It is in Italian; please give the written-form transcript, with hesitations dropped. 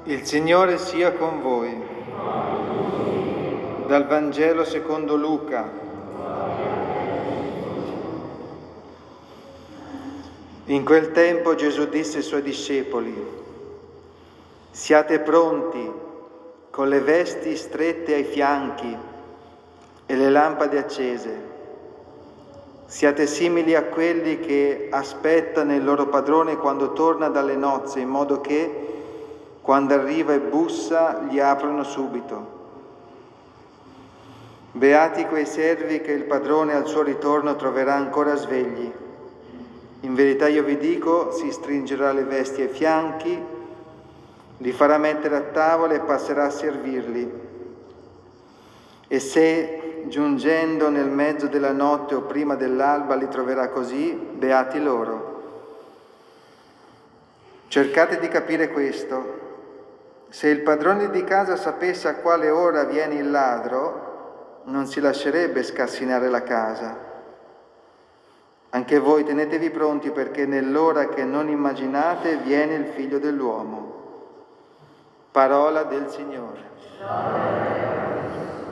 Il Signore sia con voi. Dal Vangelo secondo Luca. In quel tempo Gesù disse ai suoi discepoli: siate pronti, con le vesti strette ai fianchi e le lampade accese. Siate simili a quelli che aspettano il loro padrone quando torna dalle nozze, in modo che, quando arriva e bussa, gli aprono subito. Beati quei servi che il padrone al suo ritorno troverà ancora svegli. In verità io vi dico, si stringerà le vesti ai fianchi, li farà mettere a tavola e passerà a servirli. E se, giungendo nel mezzo della notte o prima dell'alba, li troverà così, beati loro. Cercate di capire questo. Se il padrone di casa sapesse a quale ora viene il ladro, non si lascerebbe scassinare la casa. Anche voi tenetevi pronti, perché nell'ora che non immaginate viene il Figlio dell'uomo. Parola del Signore.